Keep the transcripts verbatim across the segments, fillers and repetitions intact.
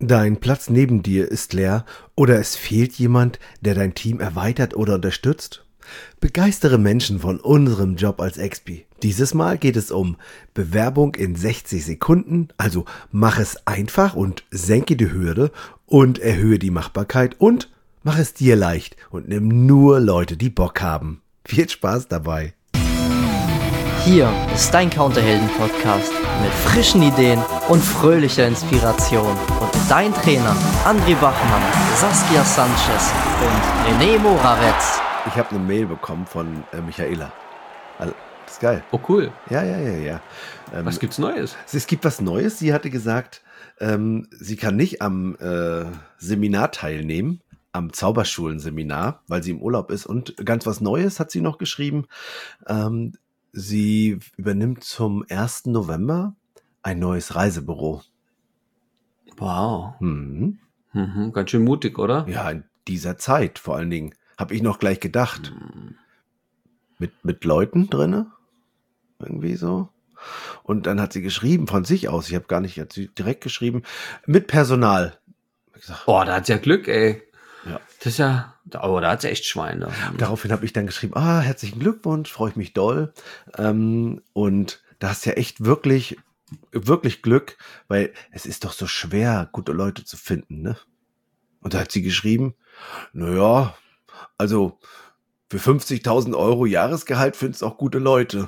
Dein Platz neben dir ist leer oder es fehlt jemand, der dein Team erweitert oder unterstützt? Begeistere Menschen von unserem Job als Expi. Dieses Mal geht es um Bewerbung in sechzig Sekunden, also mach es einfach und senke die Hürde und erhöhe die Machbarkeit und mach es dir leicht und nimm nur Leute, die Bock haben. Viel Spaß dabei! Hier ist dein Counterhelden-Podcast mit frischen Ideen und fröhlicher Inspiration. Und mit deinen Trainern André Bachmann, Saskia Sanchez und René Moravetz. Ich habe eine Mail bekommen von äh, Michaela. Also, das ist geil. Oh, cool. Ja, ja, ja, ja. Ähm, was gibt's Neues? Es, es gibt was Neues. Sie hatte gesagt, ähm, sie kann nicht am äh, Seminar teilnehmen, am Zauberschulenseminar, weil sie im Urlaub ist. Und ganz was Neues hat sie noch geschrieben. Ähm, sie übernimmt zum ersten November ein neues Reisebüro. Wow. Mhm. Mhm, ganz schön mutig, oder? Ja, in dieser Zeit vor allen Dingen. Habe ich noch gleich gedacht. Mhm. Mit, mit Leuten drinne. Irgendwie so. Und dann hat sie geschrieben von sich aus. Ich habe gar nicht, hat sie direkt geschrieben. Mit Personal. Gesagt, boah, da hat sie ja Glück, ey. Ja. Das ist ja, oh, da hat sie echt Schweine. Daraufhin habe ich dann geschrieben, ah, herzlichen Glückwunsch, freue ich mich doll. Ähm, und da hast ja echt wirklich, wirklich Glück, weil es ist doch so schwer, gute Leute zu finden, ne? Und da hat sie geschrieben, naja, also für fünfzigtausend Euro Jahresgehalt findest du auch gute Leute.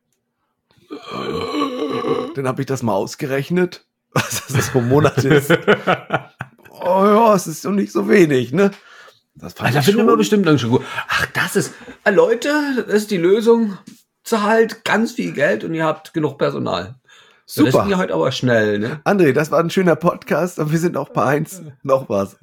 Dann habe ich das mal ausgerechnet, was das pro Monat ist. Oh ja, es ist doch nicht so wenig, ne? Das fand also, ich da finden wir bestimmt dann schon gut. Ach, das ist, äh, Leute, das ist die Lösung. Zahlt ganz viel Geld und ihr habt genug Personal. Super. Das ging ja heute aber schnell, ne? André, das war ein schöner Podcast und wir sind auch bei eins. Noch was.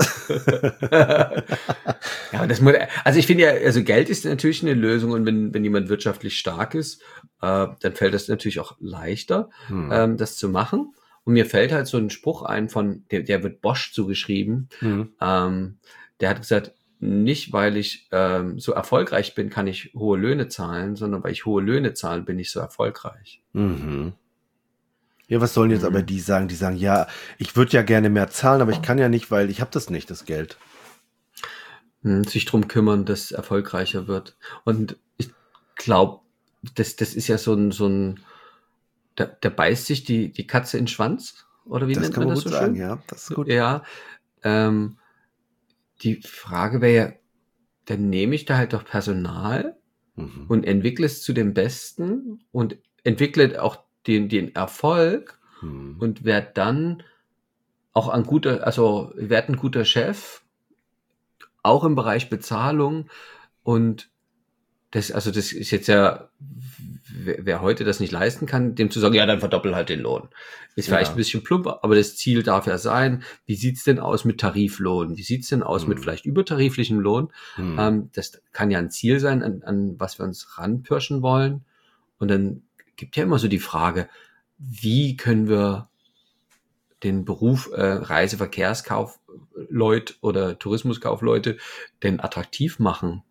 Ja, das muss, also ich finde ja, also Geld ist natürlich eine Lösung und wenn, wenn jemand wirtschaftlich stark ist, äh, dann fällt es natürlich auch leichter, hm. ähm, das zu machen. Und mir fällt halt so ein Spruch ein von, der, der wird Bosch zugeschrieben. Hm. Ähm, der hat gesagt, nicht weil ich ähm, so erfolgreich bin, kann ich hohe Löhne zahlen, sondern weil ich hohe Löhne zahle, bin ich so erfolgreich. Mhm. Ja, was sollen jetzt mhm. aber die sagen, die sagen, ja, ich würde ja gerne mehr zahlen, aber ich kann ja nicht, weil ich habe das nicht, das Geld. Hm, sich drum kümmern, dass es erfolgreicher wird. Und ich glaube, das, das ist ja so ein, so ein da, da beißt sich die, die Katze in den Schwanz, oder wie das nennt kann man man das gut so sagen, schön? Ja, das ist gut. Ja, ähm, die Frage wäre ja, dann nehme ich da halt doch Personal mhm. und entwickle es zu dem Besten und entwickle auch den, den Erfolg mhm. und werde dann auch ein guter, also werde ein guter Chef, auch im Bereich Bezahlung und das, also das ist jetzt ja, wer, wer heute das nicht leisten kann, dem zu sagen, ja, dann verdoppel halt den Lohn. Ist vielleicht ja. ein bisschen plump, aber das Ziel darf ja sein, wie sieht's denn aus mit Tariflohn? Wie sieht's denn aus hm. mit vielleicht übertariflichem Lohn? Hm. Ähm, das kann ja ein Ziel sein, an, an was wir uns ranpirschen wollen. Und dann gibt ja immer so die Frage, wie können wir den Beruf äh, Reiseverkehrskaufleut oder Tourismuskaufleute denn attraktiv machen?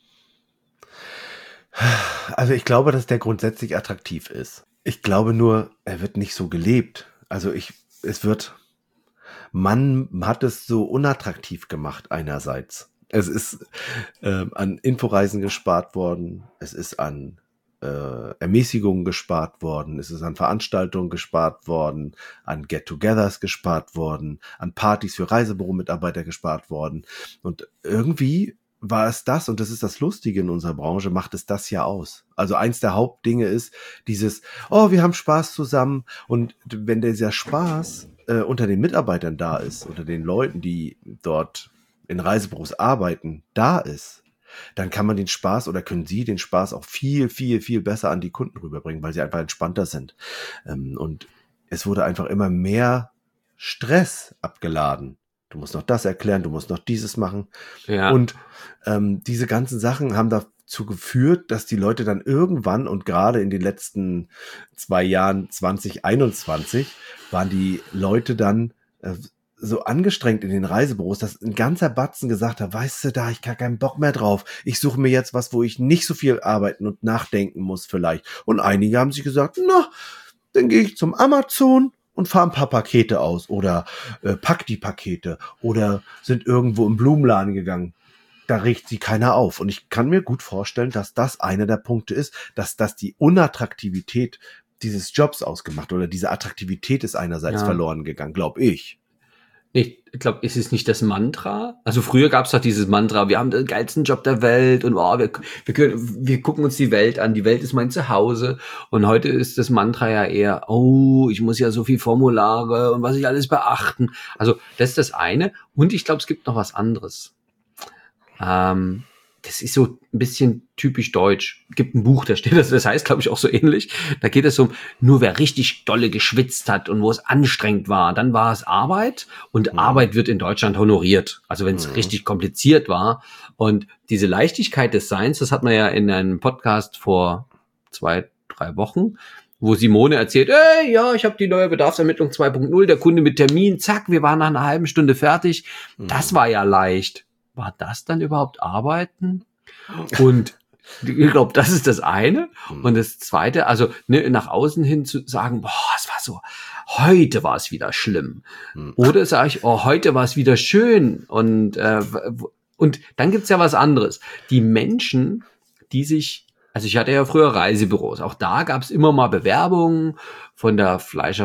Also ich glaube, dass der grundsätzlich attraktiv ist. Ich glaube nur, er wird nicht so gelebt. Also ich, es wird, man hat es so unattraktiv gemacht einerseits. Es ist äh, an Inforeisen gespart worden, es ist an äh, Ermäßigungen gespart worden, es ist an Veranstaltungen gespart worden, an Get-togethers gespart worden, an Partys für Reisebüro-Mitarbeiter gespart worden. Und irgendwie war es das, und das ist das Lustige in unserer Branche, macht es das ja aus. Also eins der Hauptdinge ist dieses, oh, wir haben Spaß zusammen. Und wenn dieser Spaß äh, unter den Mitarbeitern da ist, unter den Leuten, die dort in Reisebüros arbeiten, da ist, dann kann man den Spaß oder können sie den Spaß auch viel, viel, viel besser an die Kunden rüberbringen, weil sie einfach entspannter sind. Ähm, und es wurde einfach immer mehr Stress abgeladen. Du musst noch das erklären, du musst noch dieses machen. Ja. Und ähm, diese ganzen Sachen haben dazu geführt, dass die Leute dann irgendwann und gerade in den letzten zwei Jahren zwanzig einundzwanzig waren die Leute dann äh, so angestrengt in den Reisebüros, dass ein ganzer Batzen gesagt hat, weißt du, da ich gar keinen Bock mehr drauf. Ich suche mir jetzt was, wo ich nicht so viel arbeiten und nachdenken muss vielleicht. Und einige haben sich gesagt, na, dann gehe ich zum Amazon und fahr ein paar Pakete aus oder äh, pack die Pakete oder sind irgendwo im Blumenladen gegangen. Da regt sie keiner auf. Und ich kann mir gut vorstellen, dass das einer der Punkte ist, dass das die Unattraktivität dieses Jobs ausgemacht oder diese Attraktivität ist einerseits Ja. verloren gegangen, glaube ich. Ich glaube, ist es nicht das Mantra? Also früher gab es doch dieses Mantra, wir haben den geilsten Job der Welt und oh, wir, wir, können, wir gucken uns die Welt an, die Welt ist mein Zuhause. Und heute ist das Mantra ja eher, oh, ich muss ja so viel Formulare und was ich alles beachten. Also das ist das eine. Und ich glaube, es gibt noch was anderes. Ähm, das ist so ein bisschen typisch deutsch. Es gibt ein Buch, da steht das, das heißt, glaube ich, auch so ähnlich. Da geht es um, nur wer richtig dolle geschwitzt hat und wo es anstrengend war, dann war es Arbeit und mhm. Arbeit wird in Deutschland honoriert. Also wenn es mhm. richtig kompliziert war. Und diese Leichtigkeit des Seins, das hat man ja in einem Podcast vor zwei, drei Wochen, wo Simone erzählt, ey, ja, ich habe die neue Bedarfsermittlung zwei Punkt null, der Kunde mit Termin, zack, wir waren nach einer halben Stunde fertig. Mhm. Das war ja leicht. War das dann überhaupt Arbeiten? Und ich glaube, das ist das eine. Und das zweite, also ne, nach außen hin zu sagen, boah, es war so, heute war es wieder schlimm. Oder sage ich, oh, heute war es wieder schön. Und, äh, und dann gibt's ja was anderes. Die Menschen, die sich, also ich hatte ja früher Reisebüros, auch da gab's immer mal Bewerbungen von der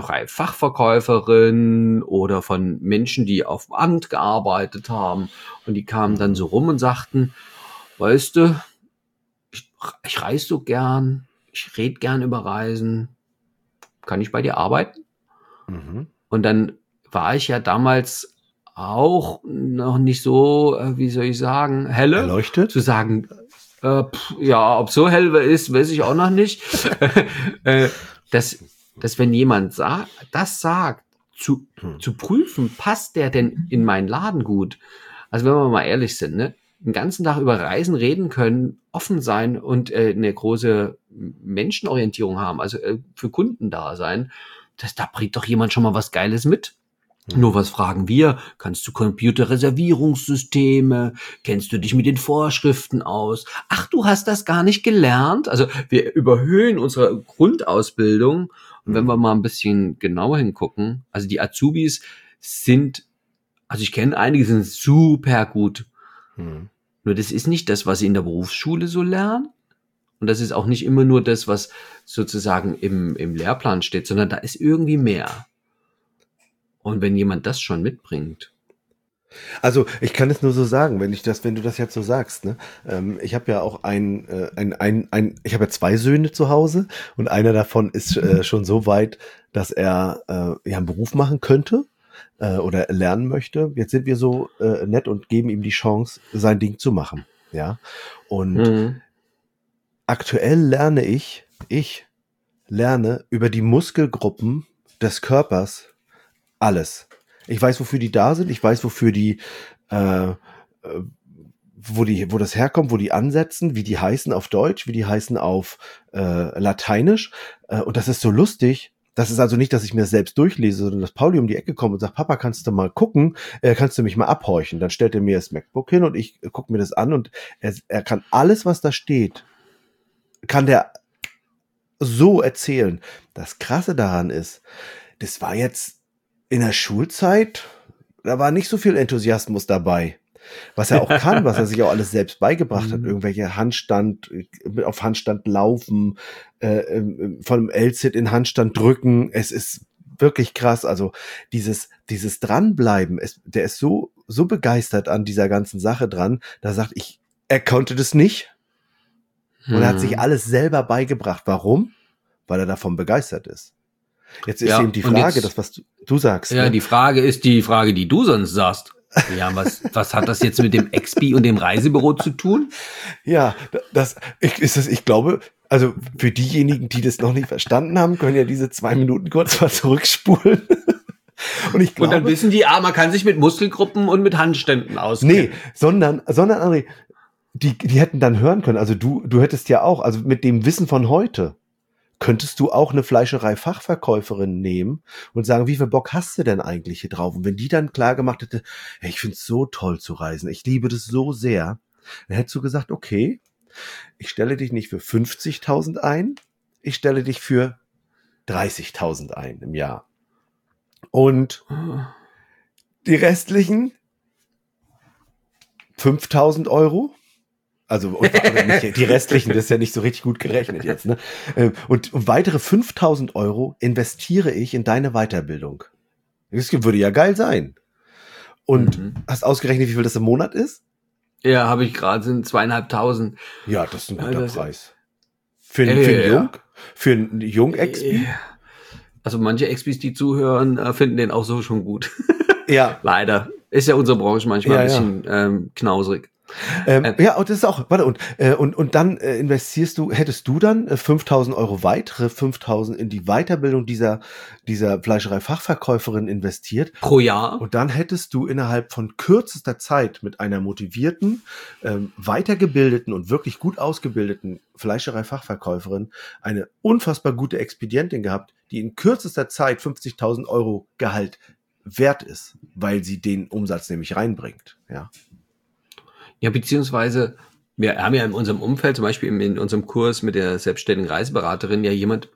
Fleischerei-Fachverkäuferin oder von Menschen, die auf dem Amt gearbeitet haben. Und die kamen dann so rum und sagten, weißt du, ich, ich reise so gern, ich rede gern über Reisen, kann ich bei dir arbeiten? Mhm. Und dann war ich ja damals auch noch nicht so, wie soll ich sagen, helle. Erleuchtet? Zu sagen, äh, pff, ja, ob so hell ist, weiß ich auch noch nicht. äh, dass, dass wenn jemand sa- das sagt, zu, hm. zu prüfen, passt der denn in meinen Laden gut? Also wenn wir mal ehrlich sind, ne, den ganzen Tag über Reisen reden können, offen sein und äh, eine große Menschenorientierung haben, also äh, für Kunden da sein, das, da bringt doch jemand schon mal was Geiles mit. Mhm. Nur was fragen wir? Kannst du Computerreservierungssysteme? Kennst du dich mit den Vorschriften aus? Ach, du hast das gar nicht gelernt? Also wir überhöhen unsere Grundausbildung. Und mhm. wenn wir mal ein bisschen genauer hingucken, also die Azubis sind, also ich kenne einige, sind super gut. Mhm. Nur das ist nicht das, was sie in der Berufsschule so lernen. Und das ist auch nicht immer nur das, was sozusagen im, im Lehrplan steht, sondern da ist irgendwie mehr. Und wenn jemand das schon mitbringt. Also ich kann es nur so sagen, wenn ich das, wenn du das jetzt so sagst, ne? Ähm, ich habe ja auch ein, äh, ein, ein, ein, ich habe ja zwei Söhne zu Hause und einer davon ist äh, schon so weit, dass er äh, ja einen Beruf machen könnte äh, oder lernen möchte. Jetzt sind wir so äh, nett und geben ihm die Chance, sein Ding zu machen, ja. Und mhm. aktuell lerne ich, ich lerne über die Muskelgruppen des Körpers alles. Ich weiß, wofür die da sind. Ich weiß, wofür die, äh, wo die, wo das herkommt, wo die ansetzen, wie die heißen auf Deutsch, wie die heißen auf äh, Lateinisch. Äh, und das ist so lustig. Das ist also nicht, dass ich mir das selbst durchlese, sondern dass Pauli um die Ecke kommt und sagt, Papa, kannst du mal gucken? Äh, kannst du mich mal abhorchen? Dann stellt er mir das MacBook hin und ich äh, gucke mir das an und er, er kann alles, was da steht, kann der so erzählen. Das Krasse daran ist, das war jetzt in der Schulzeit, da war nicht so viel Enthusiasmus dabei. Was er auch kann, was er sich auch alles selbst beigebracht hat. Irgendwelche Handstand, auf Handstand laufen, äh, von L-Sit in Handstand drücken. Es ist wirklich krass. Also dieses, dieses Dranbleiben, es, der ist so, so begeistert an dieser ganzen Sache dran, da sagt ich, er konnte das nicht. Und er hat sich alles selber beigebracht. Warum? Weil er davon begeistert ist. Jetzt ist ja, eben die Frage, jetzt, das, was du, du sagst. Ja, ne? Die Frage ist die Frage, die du sonst sagst. Ja, was, was hat das jetzt mit dem Expi und dem Reisebüro zu tun? Ja, das ich, ist das, ich glaube, also für diejenigen, die das noch nicht verstanden haben, können ja diese zwei Minuten kurz mal zurückspulen. Und, ich glaube, und dann wissen die, ah, man kann sich mit Muskelgruppen und mit Handständen auskennen. Nee, sondern, sondern, André, die, die hätten dann hören können, also du, du hättest ja auch, also mit dem Wissen von heute, könntest du auch eine Fleischerei-Fachverkäuferin nehmen und sagen, wie viel Bock hast du denn eigentlich hier drauf? Und wenn die dann klar gemacht hätte, hey, ich find's so toll zu reisen, ich liebe das so sehr, dann hättest du gesagt, okay, ich stelle dich nicht für fünfzigtausend ein, ich stelle dich für dreißigtausend ein im Jahr. Und die restlichen fünftausend Euro. Also und, nicht, die restlichen, das ist ja nicht so richtig gut gerechnet jetzt. Ne? Und, und weitere fünftausend Euro investiere ich in deine Weiterbildung. Das würde ja geil sein. Und mhm. hast ausgerechnet, wie viel das im Monat ist? Ja, habe ich gerade, sind zweieinhalbtausend. Ja, das ist ein guter ja, Preis. Für, äh, für einen Jung? Für einen Jung-Expi? Also manche Expis, die zuhören, finden den auch so schon gut. Ja. Leider. Ist ja unsere Branche manchmal ja, ein bisschen ja. ähm, knausrig. Ähm, ähm, ja, und das ist auch, warte, und, äh, und, und dann äh, investierst du, hättest du dann äh, fünftausend Euro weitere fünftausend in die Weiterbildung dieser, dieser Fleischerei-Fachverkäuferin investiert. Pro Jahr. Und dann hättest du innerhalb von kürzester Zeit mit einer motivierten, ähm, weitergebildeten und wirklich gut ausgebildeten Fleischerei-Fachverkäuferin eine unfassbar gute Expedientin gehabt, die in kürzester Zeit fünfzigtausend Euro Gehalt wert ist, weil sie den Umsatz nämlich reinbringt, ja. Ja, beziehungsweise, wir haben ja in unserem Umfeld, zum Beispiel in unserem Kurs mit der selbstständigen Reiseberaterin, ja jemand,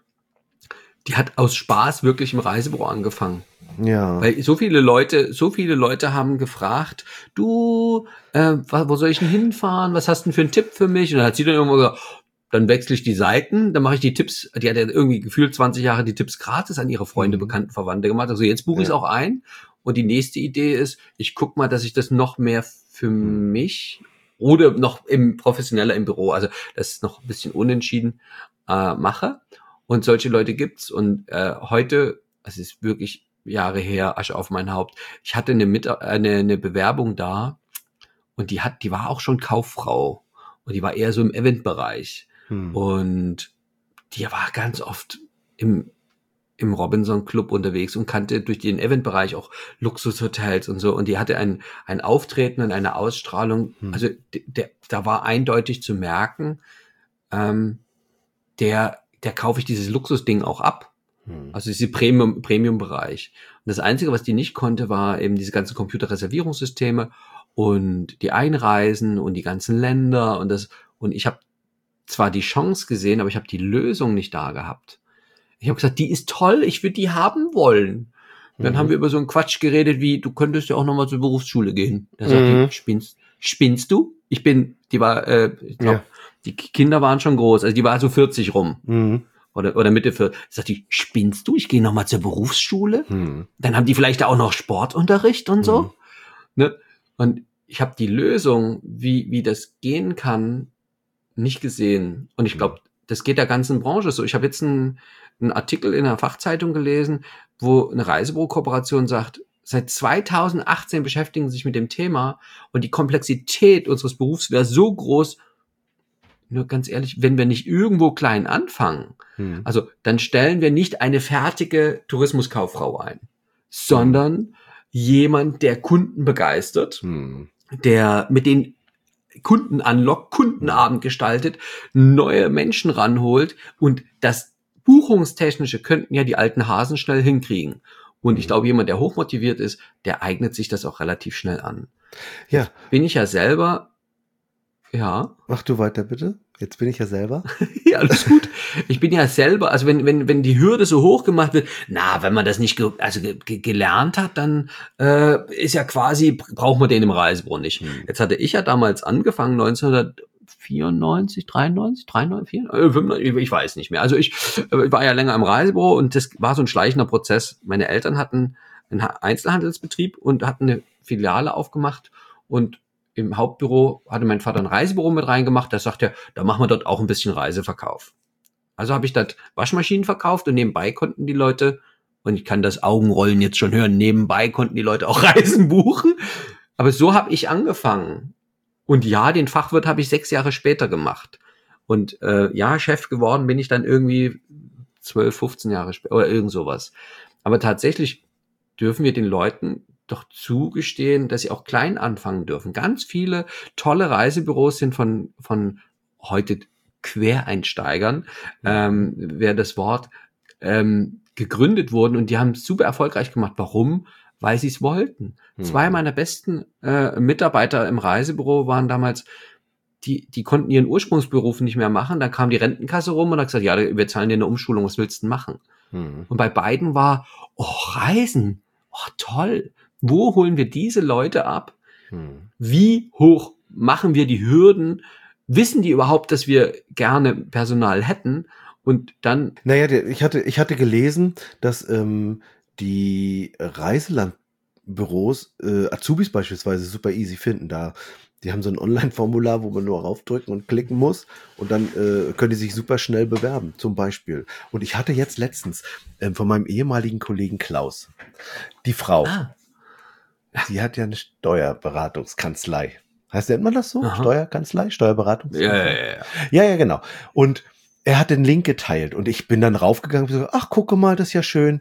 die hat aus Spaß wirklich im Reisebüro angefangen. Ja. Weil so viele Leute, so viele Leute haben gefragt, du, äh, wo soll ich denn hinfahren? Was hast du denn für einen Tipp für mich? Und dann hat sie dann irgendwann gesagt, dann wechsle ich die Seiten, dann mache ich die Tipps, die hat ja irgendwie gefühlt zwanzig Jahre die Tipps gratis an ihre Freunde, mhm. Bekannten, Verwandte gemacht. Also jetzt buche ich es ja. auch ein. Und die nächste Idee ist, ich gucke mal, dass ich das noch mehr für mich oder noch im professioneller im Büro, also das ist noch ein bisschen unentschieden, äh, mache. Und solche Leute gibt's. Und äh, heute, es ist wirklich Jahre her, Asche auf mein Haupt, ich hatte eine, Mit- eine, eine Bewerbung da und die hat, die war auch schon Kauffrau und die war eher so im Eventbereich. Hm. Und die war ganz oft im im Robinson Club unterwegs und kannte durch den Eventbereich auch Luxushotels und so. Und die hatte ein, ein Auftreten und eine Ausstrahlung. Hm. Also der, da war eindeutig zu merken, ähm, der, der kaufe ich dieses Luxusding auch ab. Hm. Also diese Premium, Premium-Bereich. Und das Einzige, was die nicht konnte, war eben diese ganzen Computerreservierungssysteme und die Einreisen und die ganzen Länder und das. Und ich habe zwar die Chance gesehen, aber ich habe die Lösung nicht da gehabt. Ich habe gesagt, die ist toll, ich würde die haben wollen. Und dann mhm. haben wir über so einen Quatsch geredet, wie, du könntest ja auch nochmal zur Berufsschule gehen. Da sagt mhm. die, spinnst, spinnst du? Ich bin, die war, äh, ich glaube, ja. die Kinder waren schon groß, also die war so vierzig rum. Mhm. Oder, oder Mitte vierzig. Sagt die, spinnst du? Ich gehe nochmal zur Berufsschule? Mhm. Dann haben die vielleicht auch noch Sportunterricht und so. Mhm. Ne? Und ich habe die Lösung, wie, wie das gehen kann, nicht gesehen. Und ich glaube, das geht der ganzen Branche so. Ich habe jetzt einen, einen Artikel in einer Fachzeitung gelesen, wo eine Reisebüro-Kooperation sagt, seit zweitausendachtzehn beschäftigen sie sich mit dem Thema und die Komplexität unseres Berufs wäre so groß, nur ganz ehrlich, wenn wir nicht irgendwo klein anfangen, hm. also dann stellen wir nicht eine fertige Tourismuskauffrau ein, sondern hm. jemand, der Kunden begeistert, hm. der mit den Kunden anlockt, Kundenabend gestaltet, neue Menschen ranholt und das Buchungstechnische könnten ja die alten Hasen schnell hinkriegen. Und ich glaube, jemand, der hochmotiviert ist, der eignet sich das auch relativ schnell an. Ja. Jetzt bin ich ja selber, ja. Mach du weiter, bitte. Jetzt bin ich ja selber. Ja, alles gut. Ich bin ja selber, also wenn, wenn, wenn die Hürde so hoch gemacht wird, na, wenn man das nicht ge, also ge, ge, gelernt hat, dann äh, ist ja quasi, braucht man den im Reisebüro nicht. Hm. Jetzt hatte ich ja damals angefangen, neunzehnhundertvierundneunzig, dreiundneunzig, dreiundneunzig, vierundneunzig, fünfundneunzig, ich weiß nicht mehr. Also ich äh, war ja länger im Reisebüro und das war so ein schleichender Prozess. Meine Eltern hatten einen Einzelhandelsbetrieb und hatten eine Filiale aufgemacht und im Hauptbüro hatte mein Vater ein Reisebüro mit reingemacht, da sagt er, da machen wir dort auch ein bisschen Reiseverkauf. Also habe ich dort Waschmaschinen verkauft und nebenbei konnten die Leute, und ich kann das Augenrollen jetzt schon hören, nebenbei konnten die Leute auch Reisen buchen. Aber so habe ich angefangen. Und ja, den Fachwirt habe ich sechs Jahre später gemacht. Und äh, ja, Chef geworden bin ich dann irgendwie zwölf, fünfzehn Jahre später oder irgend sowas. Aber tatsächlich dürfen wir den Leuten doch zugestehen, dass sie auch klein anfangen dürfen. Ganz viele tolle Reisebüros sind von von heute Quereinsteigern, ähm, wäre das Wort, ähm, gegründet wurden und die haben es super erfolgreich gemacht. Warum? Weil sie es wollten. Hm. Zwei meiner besten äh, Mitarbeiter im Reisebüro waren damals die, die konnten ihren Ursprungsberuf nicht mehr machen. Dann kam die Rentenkasse rum und hat gesagt, ja, wir zahlen dir eine Umschulung, was willst du denn machen? Mhm. Und bei beiden war, oh, Reisen, oh, toll. Wo holen wir diese Leute ab? Mhm. Wie hoch machen wir die Hürden? Wissen die überhaupt, dass wir gerne Personal hätten? Und dann... Naja, ich hatte, ich hatte gelesen, dass ähm, die Reiselandbüros äh, Azubis beispielsweise super easy finden. Da Die haben so ein Online-Formular, wo man nur raufdrücken und klicken muss und dann äh, können die sich super schnell bewerben, zum Beispiel. Und ich hatte jetzt letztens ähm, von meinem ehemaligen Kollegen Klaus, die Frau, ah. die hat ja eine Steuerberatungskanzlei. Heißt, nennt man das so? Aha. Steuerkanzlei? Steuerberatungskanzlei? Ja, ja, ja. Ja, ja, genau. Und er hat den Link geteilt und ich bin dann raufgegangen und gesagt, ach, gucke mal, das ist ja schön.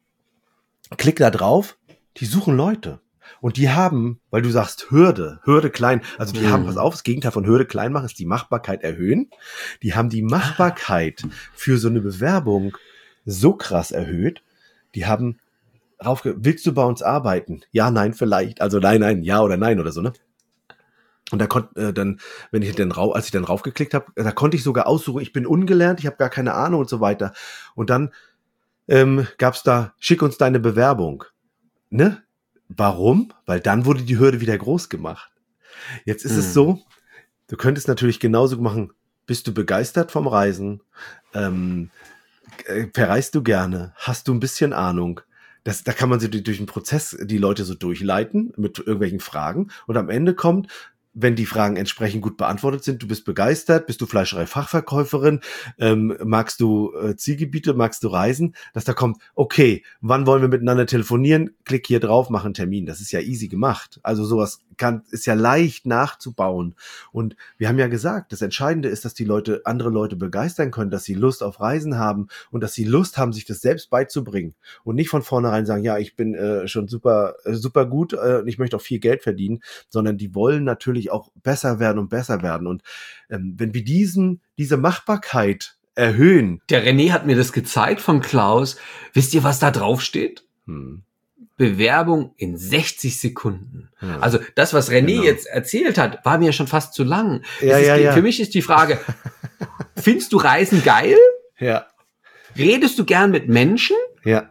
Klick da drauf, die suchen Leute. Und die haben, weil du sagst Hürde, Hürde klein, also die mhm. haben, pass auf, das Gegenteil von Hürde klein machen ist die Machbarkeit erhöhen. Die haben die Machbarkeit für so eine Bewerbung so krass erhöht, die haben raufge, willst du bei uns arbeiten? Ja, nein, vielleicht. Also nein, nein, ja oder nein oder so, ne? Und da konnte äh, dann, wenn ich dann rauf, als ich dann raufgeklickt habe, da konnte ich sogar aussuchen, ich bin ungelernt, ich habe gar keine Ahnung und so weiter. Und dann ähm, gab's da, schick uns deine Bewerbung, ne? Warum? Weil dann wurde die Hürde wieder groß gemacht. Jetzt ist hm. es so, du könntest natürlich genauso machen, bist du begeistert vom Reisen? Ähm, äh, verreist du gerne? Hast du ein bisschen Ahnung? Das, da kann man sie durch den Prozess die Leute so durchleiten mit irgendwelchen Fragen und am Ende kommt, wenn die Fragen entsprechend gut beantwortet sind, du bist begeistert, bist du Fleischerei-Fachverkäuferin, ähm, magst du äh, Zielgebiete, magst du Reisen, dass da kommt, okay, wann wollen wir miteinander telefonieren? Klick hier drauf, mach einen Termin. Das ist ja easy gemacht. Also sowas kann, ist ja leicht nachzubauen. Und wir haben ja gesagt, das Entscheidende ist, dass die Leute, andere Leute begeistern können, dass sie Lust auf Reisen haben und dass sie Lust haben, sich das selbst beizubringen und nicht von vornherein sagen, ja, ich bin äh, schon super, äh, super gut äh, und ich möchte auch viel Geld verdienen, sondern die wollen natürlich auch besser werden und besser werden. Und ähm, wenn wir diesen, diese Machbarkeit erhöhen. Der René hat mir das gezeigt von Klaus. Wisst ihr, was da drauf steht? Hm. Bewerbung in sechzig Sekunden. Ja. Also das, was René genau. jetzt erzählt hat, war mir schon fast zu lang. Ja, ist, ja, ja. Für mich ist die Frage, findest du Reisen geil? Ja. Redest du gern mit Menschen? Ja.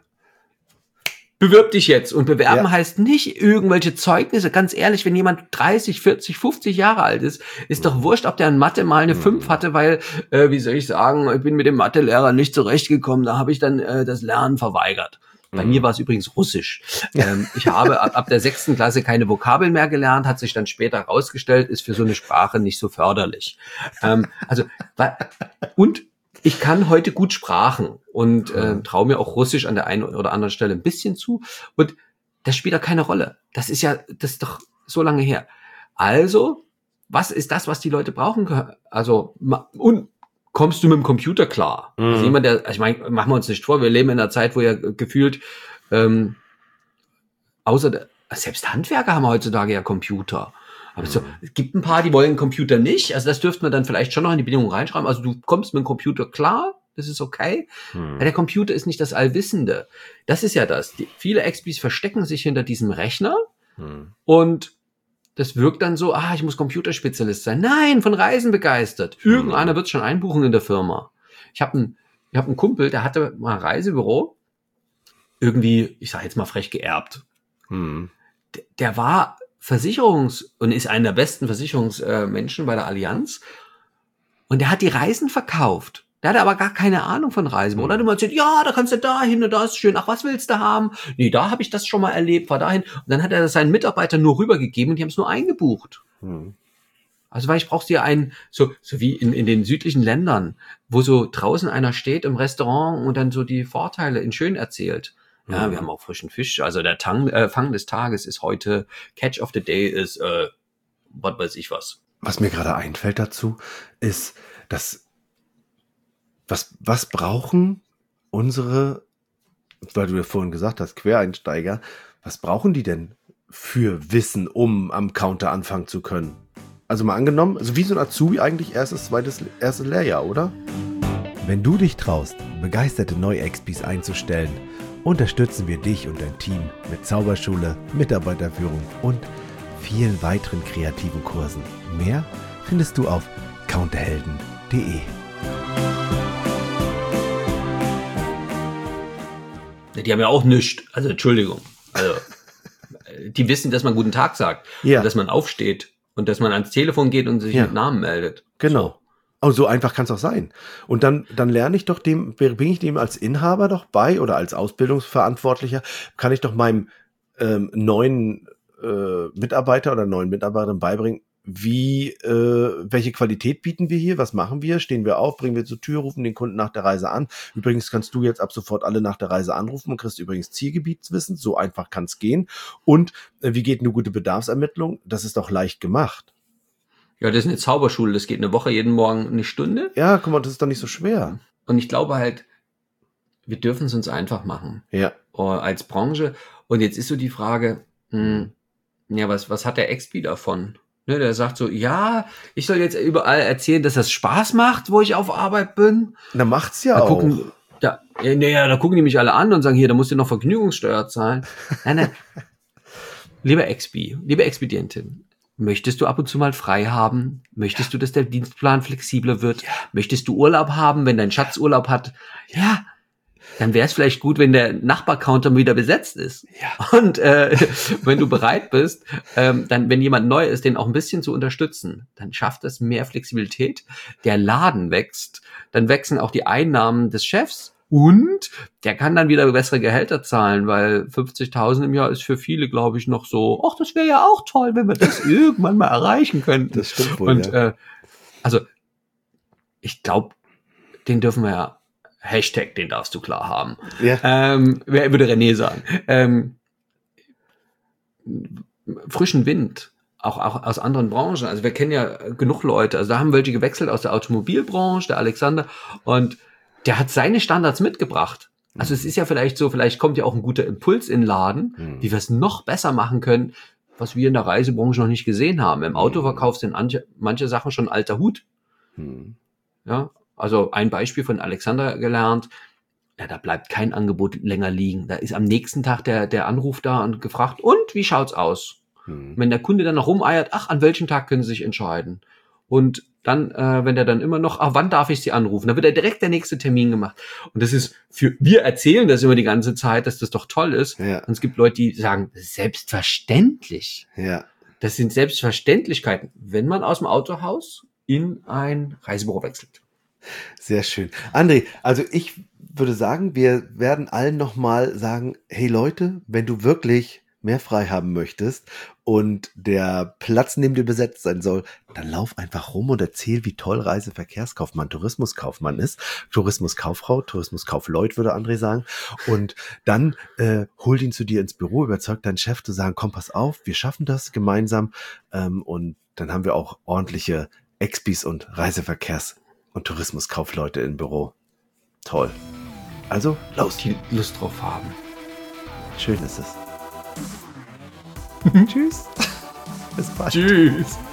Bewirb dich jetzt. Und bewerben ja. heißt nicht irgendwelche Zeugnisse. Ganz ehrlich, wenn jemand dreißig, vierzig, fünfzig Jahre alt ist, ist doch wurscht, ob der in Mathe mal eine fünf hatte, weil, äh, wie soll ich sagen, ich bin mit dem Mathelehrer nicht zurechtgekommen. Da habe ich dann äh, das Lernen verweigert. Bei mhm. mir war es übrigens Russisch. Ähm, ich habe ab, ab der sechsten Klasse keine Vokabeln mehr gelernt, hat sich dann später herausgestellt, ist für so eine Sprache nicht so förderlich. Ähm, also und ich kann heute gut Sprachen und äh, traue mir auch Russisch an der einen oder anderen Stelle ein bisschen zu. Und das spielt ja keine Rolle. Das ist ja, das ist doch so lange her. Also, was ist das, was die Leute brauchen können? Also, und kommst du mit dem Computer klar? Mhm. Also jemand, der, ich meine, machen wir uns nicht vor, wir leben in einer Zeit, wo ja gefühlt, ähm, außer der, selbst Handwerker haben heutzutage ja Computer. Aber so, es gibt ein paar, die wollen Computer nicht. Also das dürfte man dann vielleicht schon noch in die Bedingungen reinschreiben. Also du kommst mit dem Computer klar, das ist okay. Hm. Aber der Computer ist nicht das Allwissende. Das ist ja das. Die, viele Expis verstecken sich hinter diesem Rechner hm. und das wirkt dann so, ah, ich muss Computerspezialist sein. Nein, von Reisen begeistert. Irgendeiner hm. wird schon einbuchen in der Firma. Ich habe einen, ich hab einen Kumpel, der hatte mal ein Reisebüro, irgendwie, ich sage jetzt mal frech geerbt. Hm. Der, der war Versicherungs- und ist einer der besten Versicherungsmenschen bei der Allianz. Und der hat die Reisen verkauft. Der hatte aber gar keine Ahnung von Reisen. Und dann hat immer erzählt, ja, da kannst du da hin und da ist schön. Ach, was willst du haben? Nee, da habe ich das schon mal erlebt, fahr dahin. Und dann hat er das seinen Mitarbeitern nur rübergegeben und die haben es nur eingebucht. Hm. Also, weil ich brauchst dir einen, so, so wie in, in den südlichen Ländern, wo so draußen einer steht im Restaurant und dann so die Vorteile in schön erzählt. Ja, wir haben auch frischen Fisch. Also der Tang, äh, Fang des Tages ist heute, Catch of the Day ist, äh, was weiß ich was. Was mir gerade einfällt dazu, ist, dass, was, was brauchen unsere, weil du ja vorhin gesagt hast, Quereinsteiger, was brauchen die denn für Wissen, um am Counter anfangen zu können? Also mal angenommen, also wie so ein Azubi eigentlich erstes, zweites, erstes Lehrjahr, oder? Wenn du dich traust, begeisterte Neu-Expis einzustellen, unterstützen wir dich und dein Team mit Zauberschule, Mitarbeiterführung und vielen weiteren kreativen Kursen. Mehr findest du auf counterhelden punkt de. Die haben ja auch nichts. Also Entschuldigung. Also die wissen, dass man guten Tag sagt. Ja. Und dass man aufsteht und dass man ans Telefon geht und sich Ja. mit Namen meldet. Genau. Oh, so einfach kann es auch sein. Und dann, dann lerne ich doch dem, bringe ich dem als Inhaber doch bei oder als Ausbildungsverantwortlicher, kann ich doch meinem ähm, neuen äh, Mitarbeiter oder neuen Mitarbeiterin beibringen, wie, äh, welche Qualität bieten wir hier, was machen wir, stehen wir auf, bringen wir zur Tür, rufen den Kunden nach der Reise an. Übrigens kannst du jetzt ab sofort alle nach der Reise anrufen und kriegst übrigens Zielgebietswissen, so einfach kann es gehen. Und äh, wie geht eine gute Bedarfsermittlung? Das ist doch leicht gemacht. Ja, das ist eine Zauberschule, das geht eine Woche, jeden Morgen eine Stunde. Ja, guck mal, das ist doch nicht so schwer. Und ich glaube halt, wir dürfen es uns einfach machen. Ja. Als Branche. Und jetzt ist so die Frage, hm, ja, was, was hat der Expi davon? Ne, der sagt so, ja, ich soll jetzt überall erzählen, dass das Spaß macht, wo ich auf Arbeit bin. Da macht's ja da auch. Gucken, da, ja, naja, da gucken die mich alle an und sagen, hier, da musst du noch Vergnügungssteuer zahlen. Nein, nein. Lieber Expi, liebe Expedientin, möchtest du ab und zu mal frei haben? Möchtest ja. du, dass der Dienstplan flexibler wird? Ja. Möchtest du Urlaub haben, wenn dein Schatz Urlaub hat? Ja. Dann wäre es vielleicht gut, wenn der Nachbarcounter wieder besetzt ist. Ja. Und äh, wenn du bereit bist, ähm, dann, wenn jemand neu ist, den auch ein bisschen zu unterstützen, dann schafft es mehr Flexibilität. Der Laden wächst, dann wachsen auch die Einnahmen des Chefs und der kann dann wieder bessere Gehälter zahlen, weil fünfzigtausend im Jahr ist für viele, glaube ich, noch so, ach, das wäre ja auch toll, wenn wir das irgendwann mal erreichen könnten. Das stimmt wohl, Und ja. äh, also ich glaube, den dürfen wir ja Hashtag, den darfst du klar haben. Ja. Ähm, wer würde René sagen? Ähm, frischen Wind, auch, auch aus anderen Branchen. Also wir kennen ja genug Leute. Also da haben welche gewechselt aus der Automobilbranche, der Alexander, und der hat seine Standards mitgebracht. Also es ist ja vielleicht so, vielleicht kommt ja auch ein guter Impuls in den Laden, mhm. wie wir es noch besser machen können, was wir in der Reisebranche noch nicht gesehen haben. Im Autoverkauf sind manche, manche Sachen schon alter Hut. Mhm. Ja. Also ein Beispiel von Alexander gelernt, ja, da bleibt kein Angebot länger liegen. Da ist am nächsten Tag der, der Anruf da und gefragt, und wie schaut's aus? Hm. Wenn der Kunde dann noch rumeiert, ach, an welchem Tag können Sie sich entscheiden? Und dann, äh, wenn der dann immer noch, ach, wann darf ich Sie anrufen? Dann wird er direkt der nächste Termin gemacht. Und das ist für, wir erzählen das immer die ganze Zeit, dass das doch toll ist. Ja. Und es gibt Leute, die sagen, selbstverständlich. Ja. Das sind Selbstverständlichkeiten, wenn man aus dem Autohaus in ein Reisebüro wechselt. Sehr schön. André, also ich würde sagen, wir werden allen nochmal sagen, hey Leute, wenn du wirklich mehr frei haben möchtest und der Platz neben dir besetzt sein soll, dann lauf einfach rum und erzähl, wie toll Reiseverkehrskaufmann, Tourismuskaufmann ist. Tourismuskauffrau, Tourismuskaufleut, würde André sagen. Und dann äh, hol ihn zu dir ins Büro, überzeug deinen Chef zu sagen, komm, pass auf, wir schaffen das gemeinsam. Ähm, und dann haben wir auch ordentliche Expis und Reiseverkehrs- und Tourismuskaufleute im Büro. Toll. Also, los. Die Lust drauf haben. Schön ist es. Tschüss. Bis bald. Tschüss.